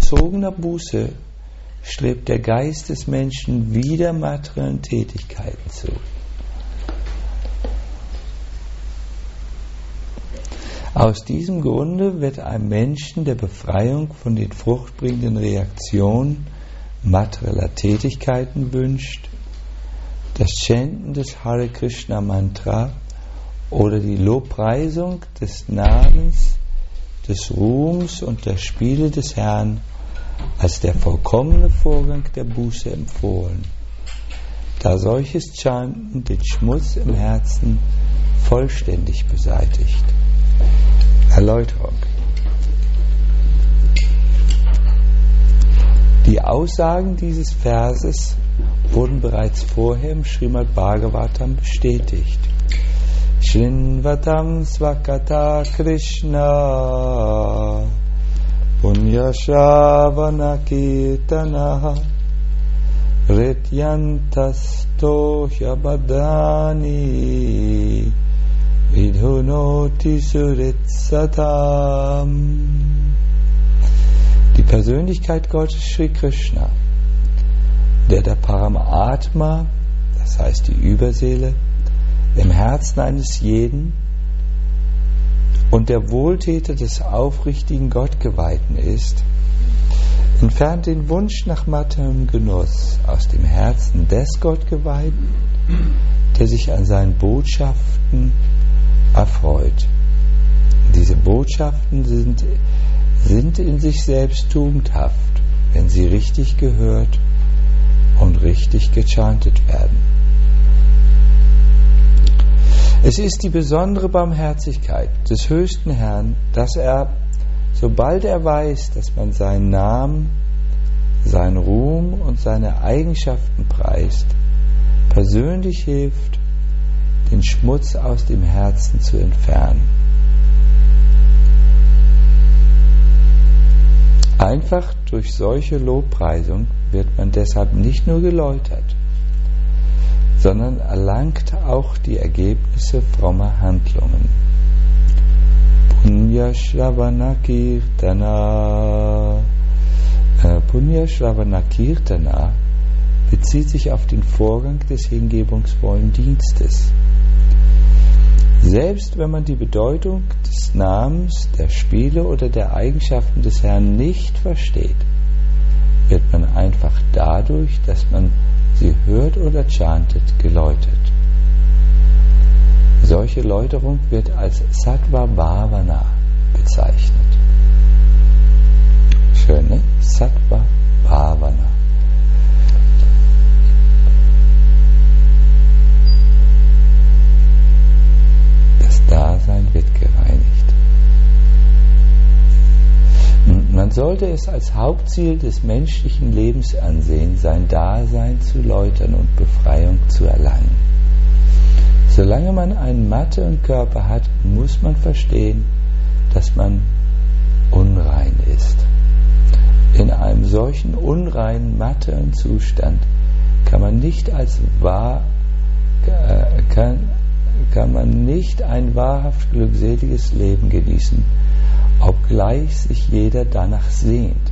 vollzogener Buße strebt der Geist des Menschen wieder materiellen Tätigkeiten zu. Aus diesem Grunde wird einem Menschen der Befreiung von den fruchtbringenden Reaktionen materieller Tätigkeiten wünscht, das Chanten des Hare Krishna Mantra oder die Lobpreisung des Namens, des Ruhms und der Spiele des Herrn als der vollkommene Vorgang der Buße empfohlen, da solches Chanten den Schmutz im Herzen vollständig beseitigt. Erläuterung. Die Aussagen dieses Verses wurden bereits vorher im Srimad Bhagavatam bestätigt. Shrinvatam svakata Krishna Punyashavana Kirtana Rityantasto Yabadani Vidhunoti Suritsatam. Die Persönlichkeit Gottes Sri Krishna, der Paramatma, das heißt die Überseele, im Herzen eines jeden und der Wohltäter des aufrichtigen Gottgeweihten ist, entfernt den Wunsch nach materiellem Genuss aus dem Herzen des Gottgeweihten, der sich an seinen Botschaften erfreut. Diese Botschaften sind in sich selbst tugendhaft, wenn sie richtig gehört und richtig gechantet werden. Es ist die besondere Barmherzigkeit des höchsten Herrn, dass er, sobald er weiß, dass man seinen Namen, seinen Ruhm und seine Eigenschaften preist, persönlich hilft, den Schmutz aus dem Herzen zu entfernen. Einfach durch solche Lobpreisung wird man deshalb nicht nur geläutert, sondern erlangt auch die Ergebnisse frommer Handlungen. Punya Shravana Kirtana. Punya Shravana Kirtana bezieht sich auf den Vorgang des hingebungsvollen Dienstes. Selbst wenn man die Bedeutung des Namens, der Spiele oder der Eigenschaften des Herrn nicht versteht, wird man einfach dadurch, dass man sie hört oder chantet, geläutert. Solche Läuterung wird als Sattva Bhavana bezeichnet. Schön, ne? Sattva Bhavana. Das Dasein wird gereinigt. Man sollte es als Hauptziel des menschlichen Lebens ansehen, sein Dasein zu läutern und Befreiung zu erlangen. Solange man einen materiellen Körper hat, muss man verstehen, dass man unrein ist. In einem solchen unreinen materiellen Zustand kann man nicht ein wahrhaft glückseliges Leben genießen, obgleich sich jeder danach sehnt.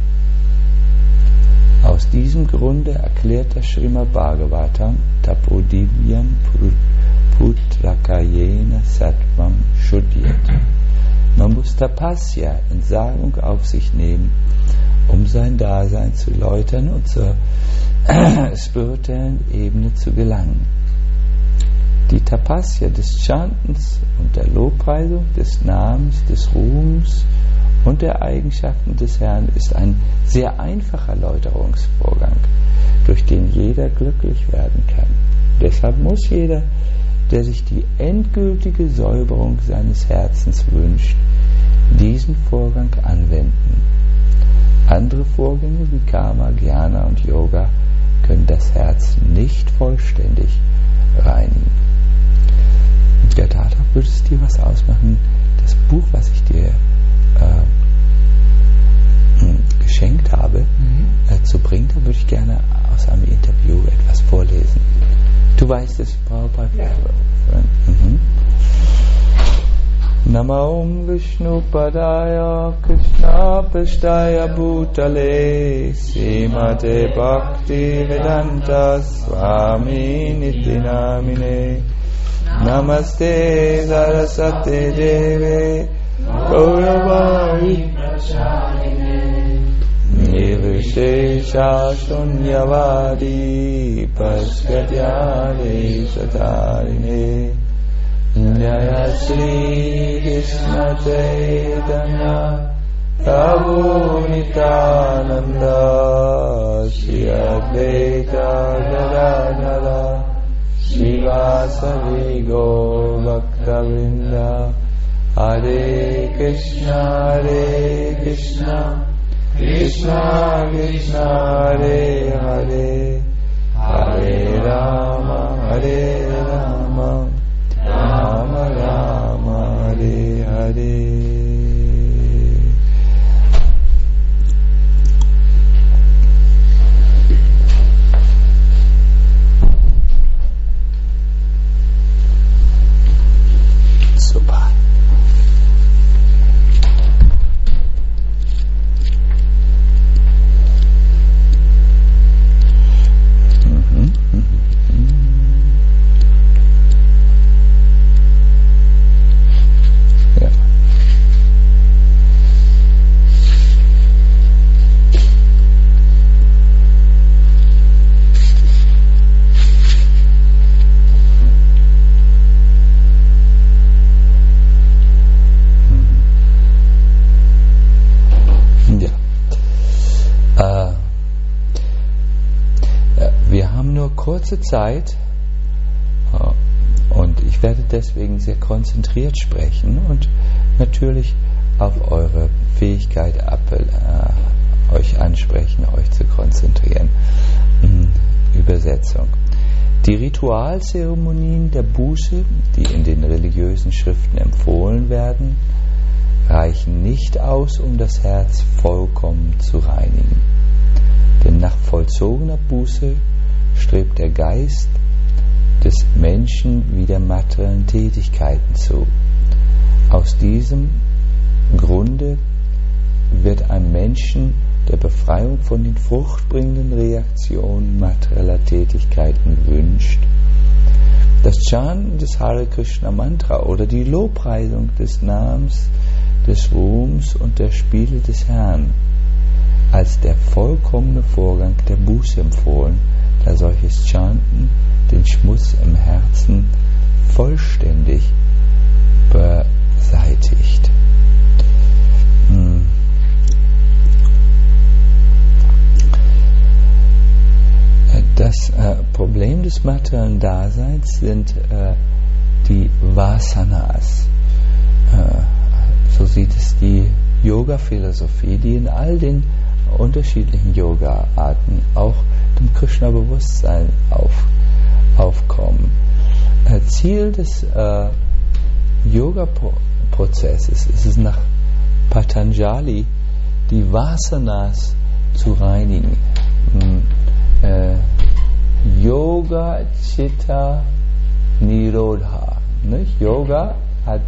Aus diesem Grunde erklärt das Srimad Bhagavatam Tapodivyam Putrakayena Sattvam Shuddhyat. Man muss Tapasya, Entsagung auf sich nehmen, um sein Dasein zu läutern und zur spirituellen Ebene zu gelangen. Die Tapasya des Chantens und der Lobpreisung des Namens, des Ruhms und der Eigenschaften des Herrn ist ein sehr einfacher Läuterungsvorgang, durch den jeder glücklich werden kann. Deshalb muss jeder, der sich die endgültige Säuberung seines Herzens wünscht, diesen Vorgang anwenden. Andere Vorgänge wie Karma, Jnana und Yoga können das Herz nicht vollständig reinigen. Ja, Tata, würde es dir was ausmachen, das Buch, was ich dir geschenkt habe, zu bringen? Da würde ich gerne aus einem Interview etwas vorlesen. Du weißt es, Prabhupada? Ja. Namo Vishnu Padaya Krishna Papashtaya Bhutale Srimate Bhakti Vedanta Swami Niti Namine Namaste Saraswate Deve Gauravari Nirvishesha Shunyavadi Paskatyade Satarine Jaya Shri Krishna Chaitanya Prabhu Nityananda Shri Advaita Gadadhara Srivasadi Gaur Bhaktavinda Hare Krishna Krishna Krishna Hare Hare Hare Rama Rama Rama Hare Hare. Super. Wir haben nur kurze Zeit und ich werde deswegen sehr konzentriert sprechen und natürlich auf eure Fähigkeit euch ansprechen, euch zu konzentrieren. Übersetzung. Die Ritualzeremonien der Buße, die in den religiösen Schriften empfohlen werden, reichen nicht aus, um das Herz vollkommen zu reinigen. Denn nach vollzogener Buße strebt der Geist des Menschen wieder materiellen Tätigkeiten zu. Aus diesem Grunde wird einem Menschen der Befreiung von den fruchtbringenden Reaktionen materieller Tätigkeiten wünscht. Das Chanten des Hare Krishna Mantra oder die Lobpreisung des Namens, des Ruhms und der Spiele des Herrn als der vollkommene Vorgang der Buße empfohlen, da solches Chanten den Schmutz im Herzen vollständig beseitigt. Das Problem des materiellen Daseins sind die Vasanas. So sieht es die Yoga-Philosophie, die in all den unterschiedlichen Yoga-Arten auch dem Krishna-Bewusstsein aufkommen. Ziel des Yoga-Prozesses ist es, nach Patanjali die Vasanas zu reinigen. Yoga Chitta Nirodha. Nicht? Yoga hat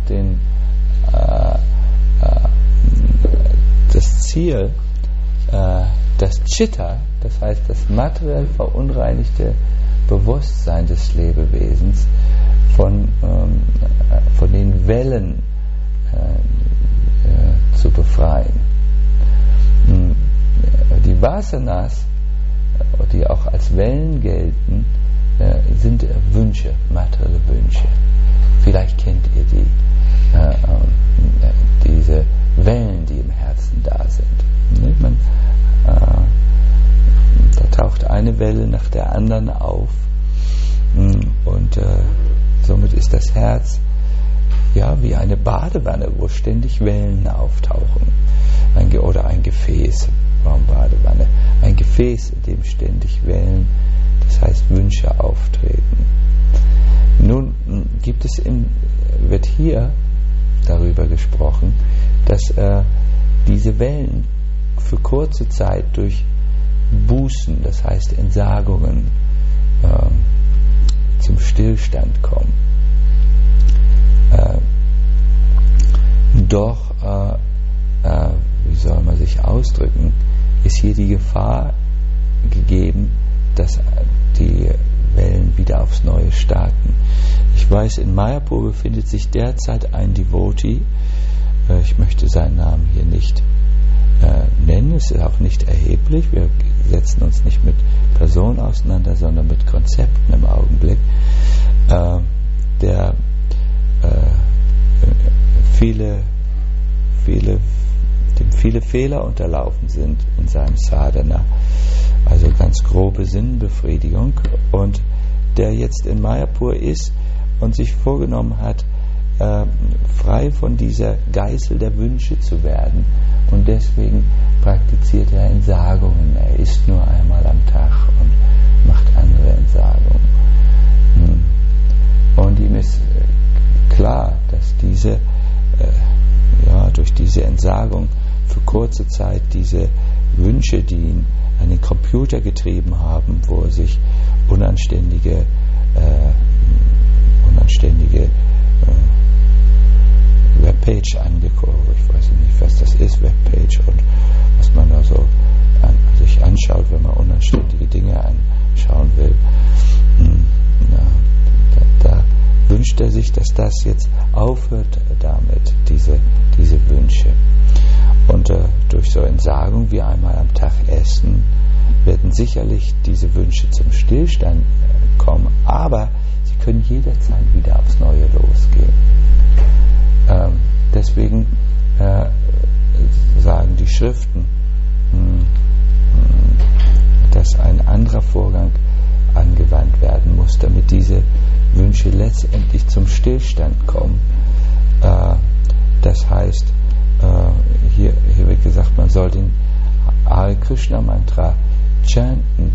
das Ziel, das Chitta, das heißt das materiell verunreinigte Bewusstsein des Lebewesens von den Wellen zu befreien. Die Vasanas, die auch als Wellen gelten, sind Wünsche, materielle Wünsche. Vielleicht kennt ihr diese Wellen, die im Herzen da sind. Da taucht eine Welle nach der anderen auf und somit ist das Herz wie eine Badewanne, wo ständig Wellen auftauchen. Oder ein Gefäß, warum Badewanne? Ein Gefäß, in dem ständig Wellen, das heißt Wünsche auftreten. Nun wird hier darüber gesprochen, dass diese Wellen für kurze Zeit durch Bußen, das heißt Entsagungen, zum Stillstand kommen. Doch wie soll man sich sich ausdrücken, ist hier die Gefahr gegeben, dass die Wellen wieder aufs Neue starten. Ich weiß, in Mayapur befindet sich derzeit ein Devotee, ich möchte seinen Namen hier nicht nennen, es ist auch nicht erheblich, wir setzen uns nicht mit Personen auseinander, sondern mit Konzepten im Augenblick, der dem viele Fehler unterlaufen sind in seinem Sadhana, also ganz grobe Sinnbefriedigung, und der jetzt in Mayapur ist und sich vorgenommen hat, frei von dieser Geißel der Wünsche zu werden, und deswegen praktiziert er Entsagungen. Er isst nur einmal am Tag und macht andere Entsagungen. Und ihm ist klar, dass durch diese Entsagung für kurze Zeit diese Wünsche, die ihn an den Computer getrieben haben, wo er sich unanständige Webpage angeguckt, ich weiß nicht, was das ist, Webpage, und was man da so sich anschaut, wenn man unanständige Dinge anschauen will. Da wünscht er sich, dass das jetzt aufhört damit, diese Wünsche. Und durch so Entsagung wie einmal am Tag essen, werden sicherlich diese Wünsche zum Stillstand kommen, aber sie können jederzeit wieder aufs Neue losgehen. Deswegen sagen die Schriften, dass ein anderer Vorgang angewandt werden muss, damit diese Wünsche letztendlich zum Stillstand kommen. Das heißt, hier wird gesagt, man soll den Hare Krishna Mantra chanten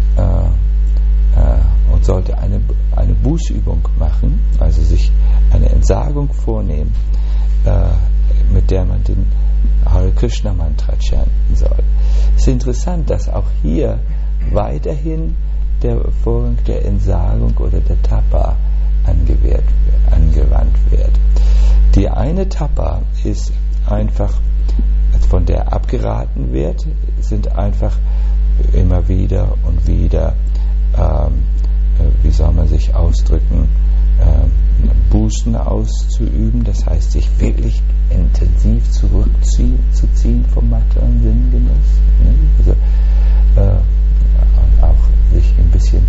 und sollte eine Bußübung machen, also sich eine Entsagung vornehmen, mit der man den Hare Krishna Mantra chanten soll. Es ist interessant, dass auch hier weiterhin der Vorgang der Entsagung oder der Tapa angewandt wird. Die eine Tapa ist einfach, von der abgeraten wird, sind einfach immer wieder und wieder, wie soll man sich ausdrücken, Bußen auszuüben, das heißt, sich wirklich intensiv zurückzuziehen vom materiellen Sinngenuss. Ne? Also, und auch sich ein bisschen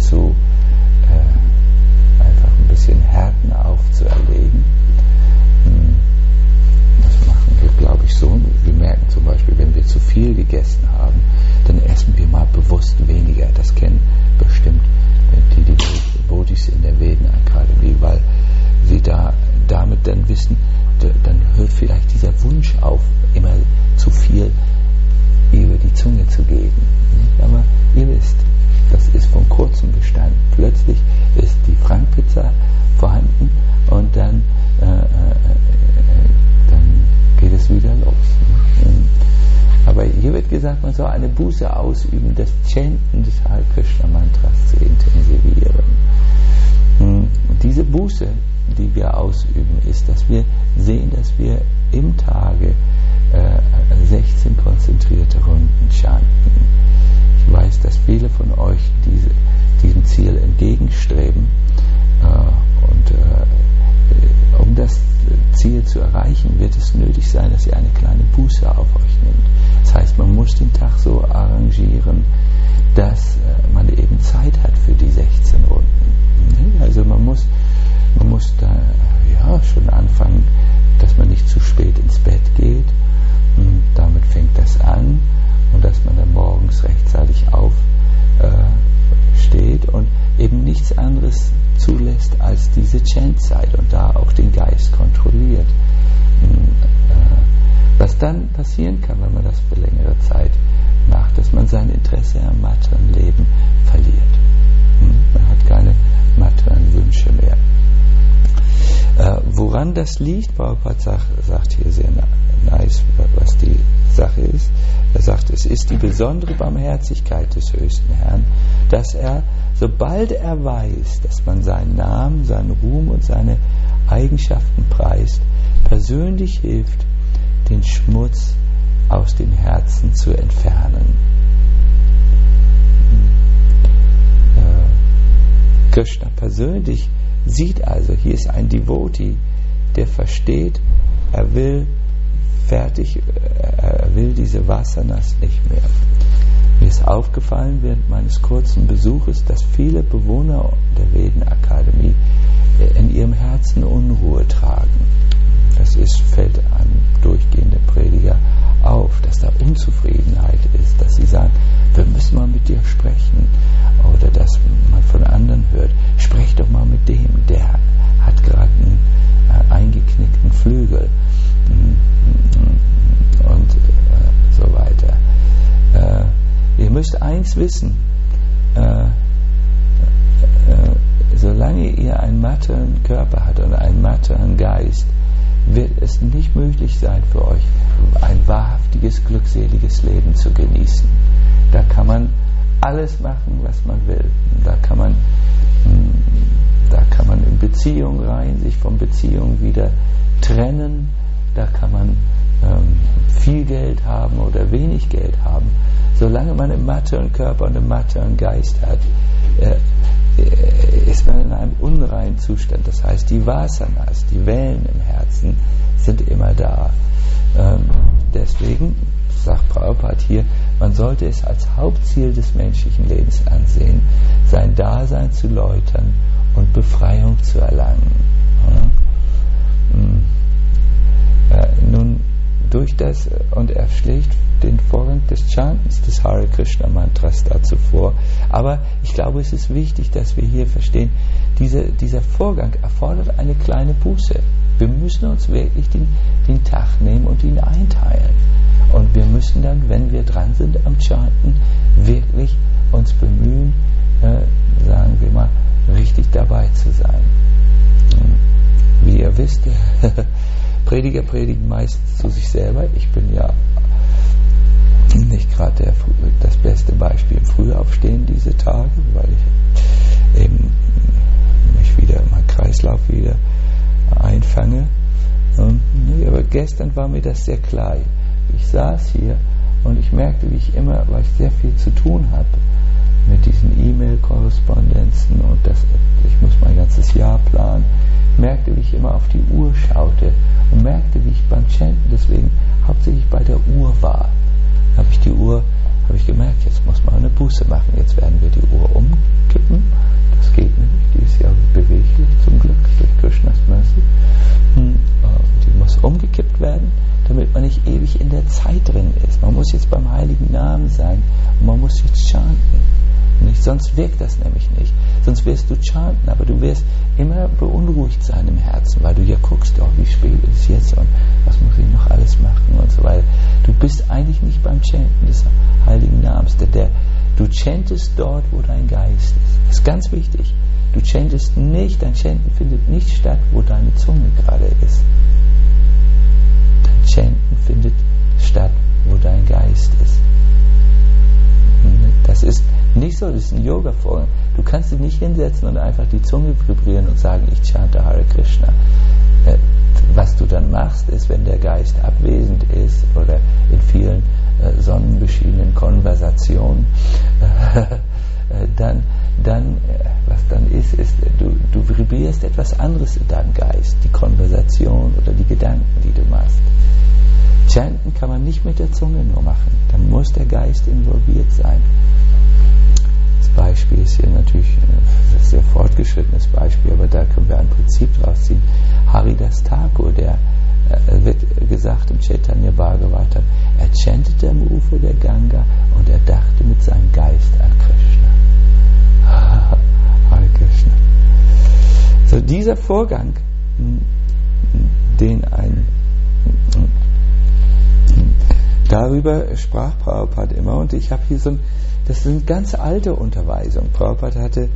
einfach ein bisschen Härten aufzuerlegen. Das machen wir, glaube ich, so. Wir merken zum Beispiel, wenn wir zu viel gegessen haben, dann essen wir mal bewusst weniger. Das kennen bestimmt die Bodhis in der Veden-Akademie, weil sie damit dann wissen, dann hört vielleicht dieser Wunsch auf, immer zu viel über die Zunge zu geben. Aber ihr wisst, das ist von kurzem Bestand. Plötzlich ist die Frankpizza vorhanden und dann geht es wieder los. Aber hier wird gesagt, man soll eine Buße ausüben, das Chanten des Hare Krishna Mantras zu intensivieren. Und diese Buße, die wir ausüben, ist, dass wir sehen, dass wir im Tage 16 konzentrierte Runden chanten. Ich weiß, dass viele von euch diesem Ziel entgegenstreben, und um das Ziel zu erreichen, wird es nötig sein, dass ihr eine kleine Buße auf euch nimmt. Das heißt, man muss den Tag so arrangieren, dass man eben Zeit hat für die 16 Runden. Also man muss da schon anfangen, dass man nicht zu spät ins Bett geht. Und damit fängt das an, und dass man dann morgens rechtzeitig aufsteht und eben nichts anderes zulässt als diese Chantzeit und da auch den Geist kontrolliert. Was dann passieren kann, wenn man das für längere Zeit macht, dass man sein Interesse am materiellen Leben verliert. Man hat keine materiellen Wünsche mehr. Woran das liegt, Prabhupada sagt hier sehr nice, was die Sache ist. Er sagt, es ist die besondere Barmherzigkeit des höchsten Herrn, dass er, sobald er weiß, dass man seinen Namen, seinen Ruhm und seine Eigenschaften preist, persönlich hilft, den Schmutz aus dem Herzen zu entfernen. Krishna persönlich sieht also, hier ist ein Devotee, der versteht, er will diese Vasanas nicht mehr. Mir ist aufgefallen während meines kurzen Besuches, dass viele Bewohner der Vedenakademie in ihrem Herzen Unruhe tragen. Fällt einem durchgehenden Prediger auf, dass da Unzufriedenheit ist, dass sie sagen, wir müssen mal mit dir sprechen. Oder dass man von anderen hört, sprech doch mal mit dem, der hat gerade einen eingeknickten Flügel und so weiter. Ihr müsst eins wissen, solange ihr einen matteren Körper habt und einen matteren Geist, wird es nicht möglich sein für euch, ein wahrhaftiges, glückseliges Leben zu genießen. Da kann man alles machen, was man will. Da kann man in Beziehung rein, sich von Beziehung wieder trennen. Da kann man viel Geld haben oder wenig Geld haben. Solange man einen matteren Körper und einen matteren Geist hat, ist man in einem unreinen Zustand. Das heißt, die Vasanas, die Wellen im Herzen, sind immer da. Deswegen sagt Prabhupada hier, man sollte es als Hauptziel des menschlichen Lebens ansehen, sein Dasein zu läutern und Befreiung zu erlangen. Nun, durch das, und er schlägt den Vorgang des Chantens des Hare Krishna Mantras dazu vor. Aber ich glaube, es ist wichtig, dass wir hier verstehen, dieser Vorgang erfordert eine kleine Buße. Wir müssen uns wirklich den Tag nehmen und ihn einteilen. Und wir müssen dann, wenn wir dran sind am Chanten, wirklich uns bemühen, sagen wir mal, richtig dabei zu sein. Wie ihr wisst, Prediger predigen meistens zu sich selber. Ich bin ja nicht gerade das beste Beispiel im Frühaufstehen diese Tage, weil ich eben mich wieder in meinen Kreislauf wieder einfange. Aber gestern war mir das sehr klar. Ich saß hier und ich merkte, weil ich sehr viel zu tun habe mit diesen E-Mail-Korrespondenzen und ich muss mein ganzes Jahr planen, merkte, wie ich immer auf die Uhr schaute und merkte, wie ich beim Chanten deswegen hauptsächlich bei der Uhr war. Habe ich gemerkt, jetzt muss man eine Buße machen, jetzt werden wir die Uhr umkippen, das geht nämlich, die ist ja beweglich zum Glück durch Krishnas Mercy, die muss umgekippt werden, damit man nicht ewig in der Zeit drin ist. Man muss jetzt beim heiligen Namen sein und man muss jetzt chanten. Nicht, sonst wirkt das nämlich nicht. Sonst wirst du chanten, aber du wirst immer beunruhigt sein im Herzen, weil du ja guckst, wie spät ist es jetzt und was muss ich noch alles machen und so weiter. Du bist eigentlich nicht beim Chanten des heiligen Namens. Du chantest dort, wo dein Geist ist. Das ist ganz wichtig. Du chantest nicht, dein Chanten findet nicht statt, wo deine Zunge gerade ist. Dein Chanten findet statt, wo dein Geist ist. Das ist nicht so, das ist ein Yoga-Vorgang. Du kannst dich nicht hinsetzen und einfach die Zunge vibrieren und sagen, ich chante Hare Krishna. Was du dann machst, ist, wenn der Geist abwesend ist oder in vielen sonnenbeschienenen Konversationen, dann was dann ist, du vibrierst etwas anderes in deinem Geist, die Konversation oder die Gedanken, die du machst. Chanten kann man nicht mit der Zunge nur machen, da muss der Geist involviert sein. Das Beispiel ist hier natürlich ein sehr fortgeschrittenes Beispiel, aber da können wir ein Prinzip draus ziehen. Haridas Thakur, der wird gesagt im Chaitanya Bhagavatam, er chantete am Ufer der Ganga und er dachte mit seinem Geist an Krishna. Hare Krishna. So dieser Vorgang, darüber sprach Prabhupada immer, und ich habe hier das sind ganz alte Unterweisungen. Prabhupada hatte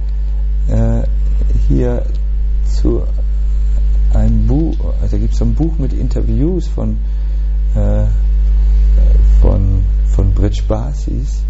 hier zu ein Buch, also da gibt es so ein Buch mit Interviews von Brij Basis,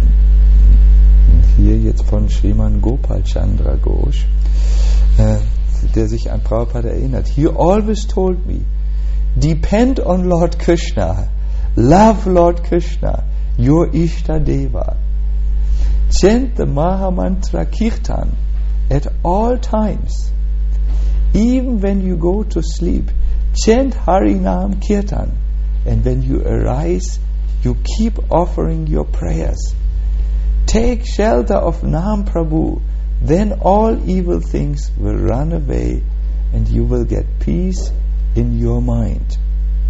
hier jetzt von Sriman Gopal Chandra Ghosh, der sich an Prabhupada erinnert. He always told me, depend on Lord Krishna, love Lord Krishna, your Ishta Deva. Chant the Mahamantra Kirtan at all times. Even when you go to sleep, chant Harinam Kirtan. And when you arise, you keep offering your prayers. Take shelter of Nam Prabhu, then all evil things will run away and you will get peace in your mind.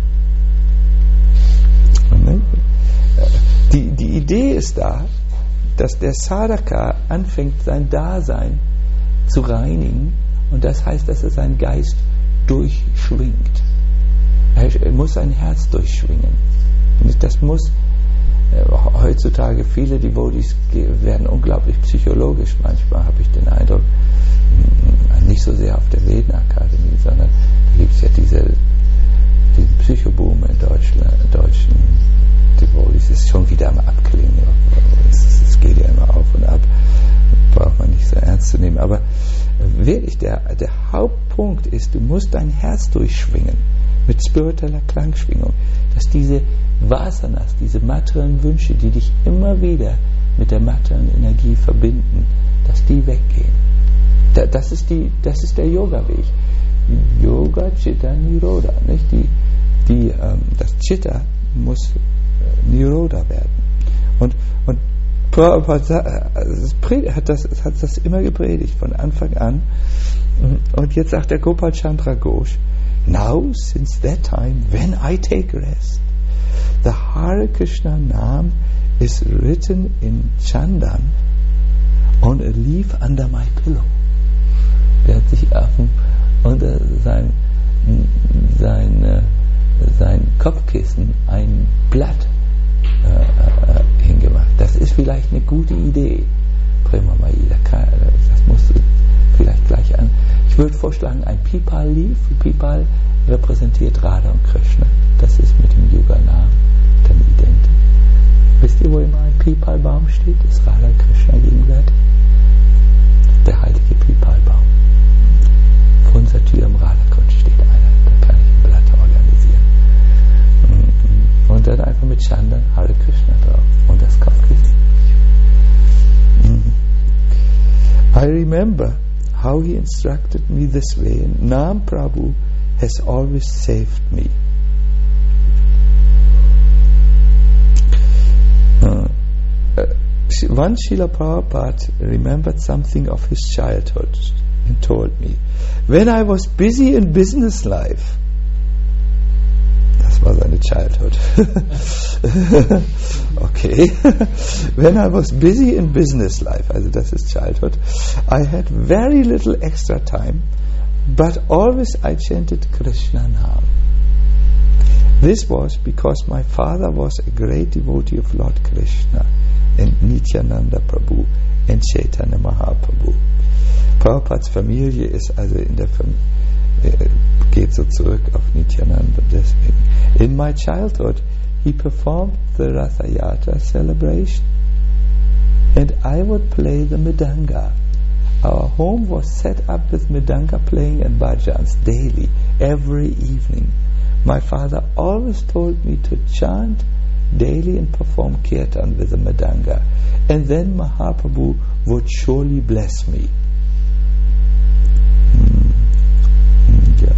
Die Idee ist da, dass der Sadhaka anfängt, sein Dasein zu reinigen, und das heißt, dass er seinen Geist durchschwingt. Er muss sein Herz durchschwingen. Und das muss heutzutage, viele Devotees werden unglaublich psychologisch. Manchmal habe ich den Eindruck, nicht so sehr auf der Veden-Akademie, sondern da gibt es ja diesen Psychoboom in deutschen Devotees. Es ist schon wieder am Abklingen. Es geht ja immer auf und ab. Braucht man nicht so ernst zu nehmen. Aber wirklich, der Hauptpunkt ist, du musst dein Herz durchschwingen mit spiritueller Klangschwingung, dass diese Vasanas, diese materiellen Wünsche, die dich immer wieder mit der materiellen Energie verbinden, dass die weggehen. Das ist der Yoga-Weg. Yoga, Chitta, Nirodha. Nicht? Das Chitta muss Nirodha werden. Und Prabhupada hat das immer gepredigt, von Anfang an. Und jetzt sagt der Gopal Chandra Ghosh, now, since that time, when I take rest, the Hare Krishna Nam is written in Chandan on a leaf under my pillow. Der hat sich unter sein Kopfkissen ein Blatt hingemacht. Das ist vielleicht eine gute Idee, Prema Maida. Das musst du vielleicht gleich an. Ich würde vorschlagen, ein Pipal-Leaf. Pipal repräsentiert Radha und Krishna. Das ist mit dem Yuga-Namen dann identisch. Wisst ihr, wo immer ein Pipal-Baum steht? Ist Radha und Krishna gegenwärtig? Der heilige Pipal-Baum. Vor unserer Tür im Radhakund steht einer. Da kann ich ein Blatt organisieren. Und dann einfach mit Chandan Hare Krishna drauf. Und das Kopfkissen. I remember how he instructed me this way, and Nam Prabhu has always saved me. Once Srila Prabhupada remembered something of his childhood and told me, when I was busy in business life, das war seine Childhood. Okay. When I was busy in business life, also das ist Childhood, I had very little extra time, but always I chanted Krishna Nam. This was because my father was a great devotee of Lord Krishna and Nityananda Prabhu and Chaitanya Mahaprabhu. Prabhupads Familie ist also geht so zurück auf Nityananda deswegen. In my childhood, he performed the Ratha Yatra celebration and I would play the Mridanga. Our home was set up with Mridanga playing and bhajans daily, every evening. My father always told me to chant daily and perform kirtan with the Mridanga, and then Mahaprabhu would surely bless me. Yeah.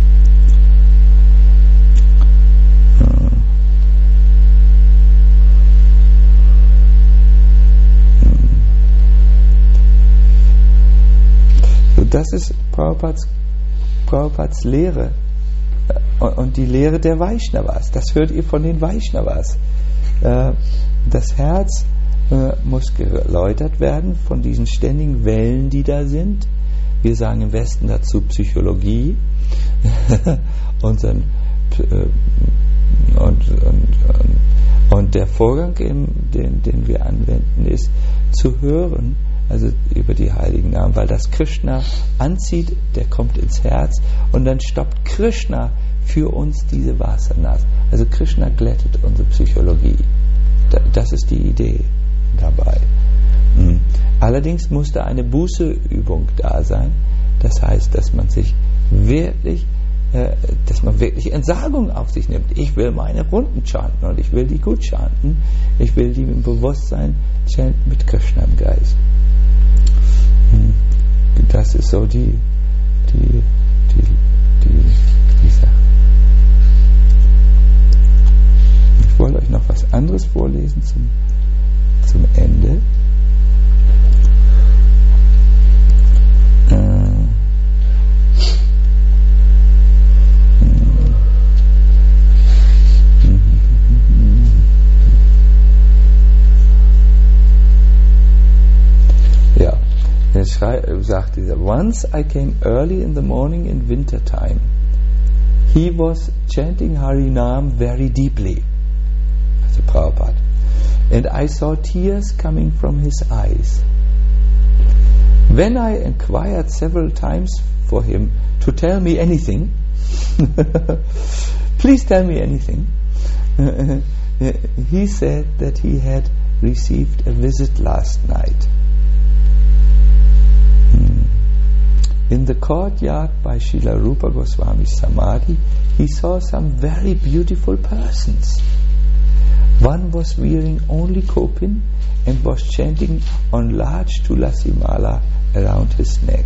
So, das ist Prabhupads Lehre und die Lehre der Vaishnavas. Das hört ihr von den Vaishnavas. Das Herz muss geläutert werden von diesen ständigen Wellen, die da sind. Wir sagen im Westen dazu Psychologie. Und der Vorgang, den wir anwenden, ist zu hören, also über die heiligen Namen, weil das Krishna anzieht, der kommt ins Herz und dann stoppt Krishna für uns diese Vasanas. Also Krishna glättet unsere Psychologie. Das ist die Idee dabei. Allerdings muss da eine Bußeübung da sein, Das heißt, dass man wirklich Entsagung auf sich nimmt. Ich will meine Runden chanten und ich will die gut chanten. Ich will die im Bewusstsein chanten mit Krishna im Geist. Das ist so die Sache. Ich wollte euch noch was anderes vorlesen zum Ende. Sagt dieser, once I came early in the morning in winter time. He was chanting Harinam very deeply, as a Prabhupada, and I saw tears coming from his eyes. When I inquired several times for him to tell me anything, please tell me anything, he said that he had received a visit last night. In the courtyard by Srila Rupa Goswami's Samadhi, he saw some very beautiful persons. One was wearing only kopin and was chanting on large tulasi mala around his neck.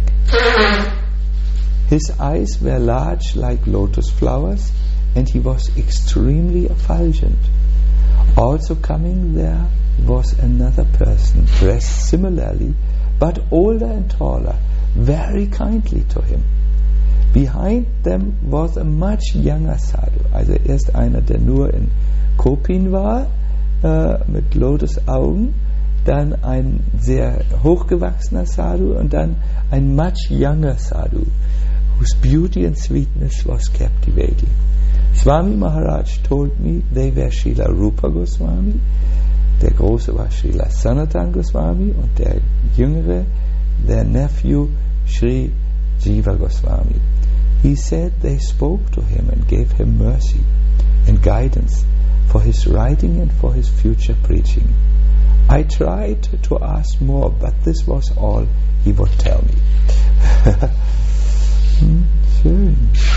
His eyes were large like lotus flowers, and he was extremely effulgent. Also coming there was another person dressed similarly, but older and taller, very kindly to him. Behind them was a much younger sadhu. Also erst einer, der nur in Kopin war, mit Lotusaugen, dann ein sehr hochgewachsener sadhu und dann ein much younger sadhu, whose beauty and sweetness was captivating. Swami Maharaj told me they were Srila Rupa Goswami, der Große war Srila Sanatan Goswami und der Jüngere, their nephew Sri Jiva Goswami. He said they spoke to him and gave him mercy and guidance for his writing and for his future preaching. I tried to ask more, but this was all he would tell me. Schön.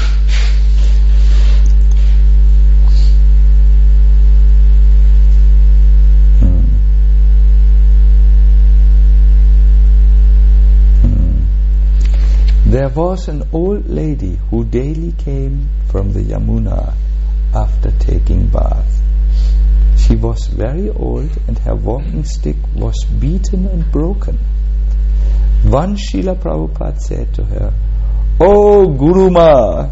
There was an old lady who daily came from the Yamuna after taking bath. She was very old and her walking stick was beaten and broken. One Srila Prabhupada said to her, "Oh Guruma,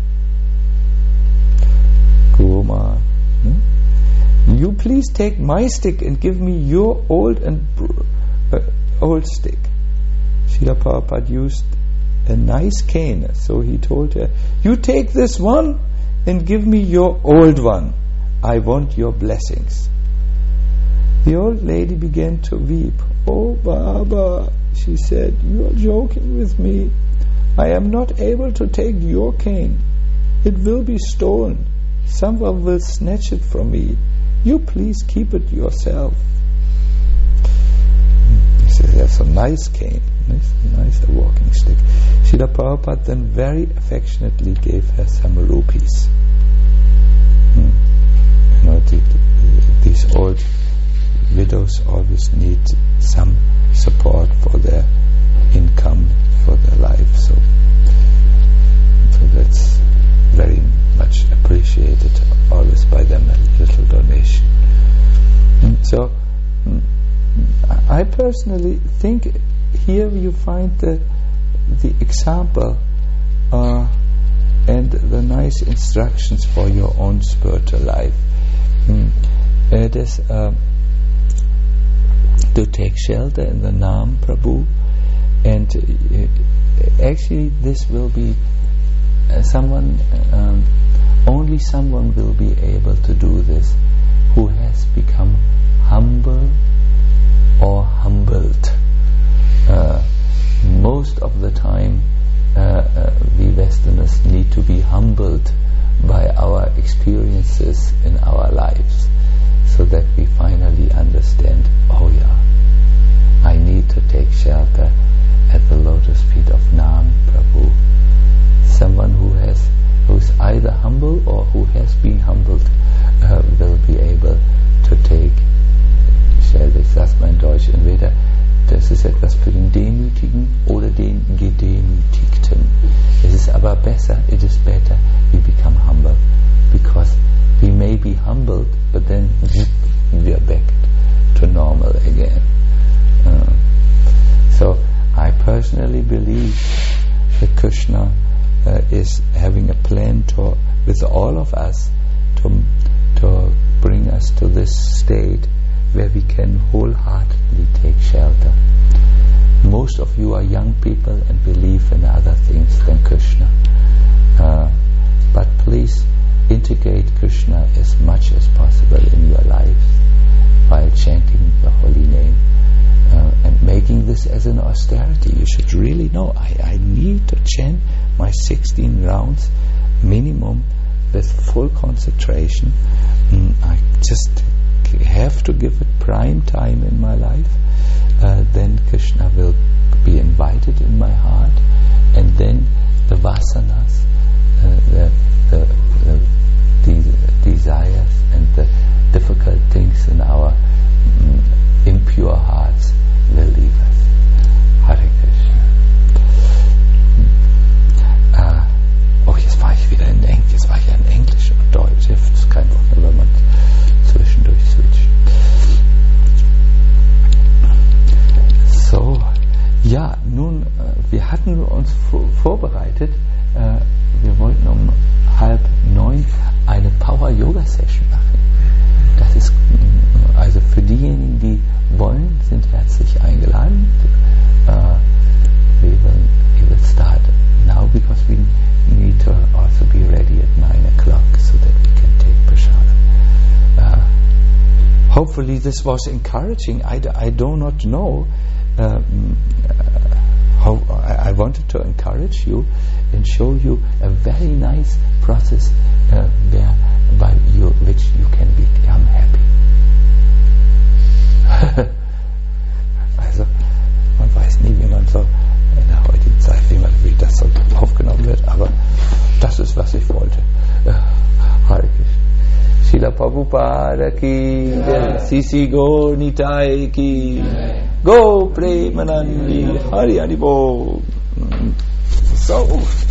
you please take my stick and give me your old stick." Srila Prabhupada used a nice cane, so he told her, "You take this one and give me your old one. I want your blessings." The old lady began to weep. "Oh Baba," she said, "you are joking with me. I am not able to take your cane. It will be stolen. Someone will snatch it from me. You please keep it yourself." He said, "That's a nice cane, nice walking stick." Srila Prabhupada then very affectionately gave her some rupees. These old widows always need some support for their income, for their life, so that's very much appreciated always by them, a little donation. So I personally think here you find the example and the nice instructions for your own spiritual life. It is to take shelter in the Naam Prabhu, and actually this will be only someone will be able to do this who has become humble or humbled. Most of the time we Westerners need to be humbled by our experiences in our lives, so that we finally understand, oh yeah, I need to take shelter at the lotus feet of Naam Prabhu. who has been humbled will be able to take, ich sag's mal in Deutsch, entweder das ist etwas für den Demütigen oder den Gedemütigten. Es ist aber besser, it is better we become humble, because we may be humbled, but then we are back to normal again. So I personally believe that Krishna is having a plan with all of us to bring us to this state where we can wholeheartedly take shelter. Most of you are young people and believe in other things than Krishna. But please integrate Krishna as much as possible in your lives while chanting the holy name. And making this as an austerity. You should really know, I need to chant my 16 rounds minimum with full concentration. I just have to give it prime time in my life. Then Krishna will be invited in my heart, and then the vasanas, the desires and the difficult things in our impure hearts will leave us. Hare Krishna. Jetzt war ich wieder in Englisch. Jetzt war ich ja in Englisch und Deutsch. Das ist kein Wunder, wenn man zwischendurch switcht. So, ja, nun, wir hatten uns vorbereitet. Wir wollten um 8:30 eine Power-Yoga-Session machen. Das ist also für diejenigen, die wollen, sind herzlich eingeladen. We will start now because we need to also be ready at 9 o'clock so that we can take prasadam. Hopefully this was encouraging. I do not know how. I wanted to encourage you and show you a very nice process which you can become happy. Also, man weiß nie, wie man so in der heutigen Zeit, wie das so aufgenommen wird, aber das ist, was ich wollte. Hare Krishna. Srila Prabhupada ki jai, Sisi Gaur Nitai ki Go Premanandi, Hari Hari Bo. So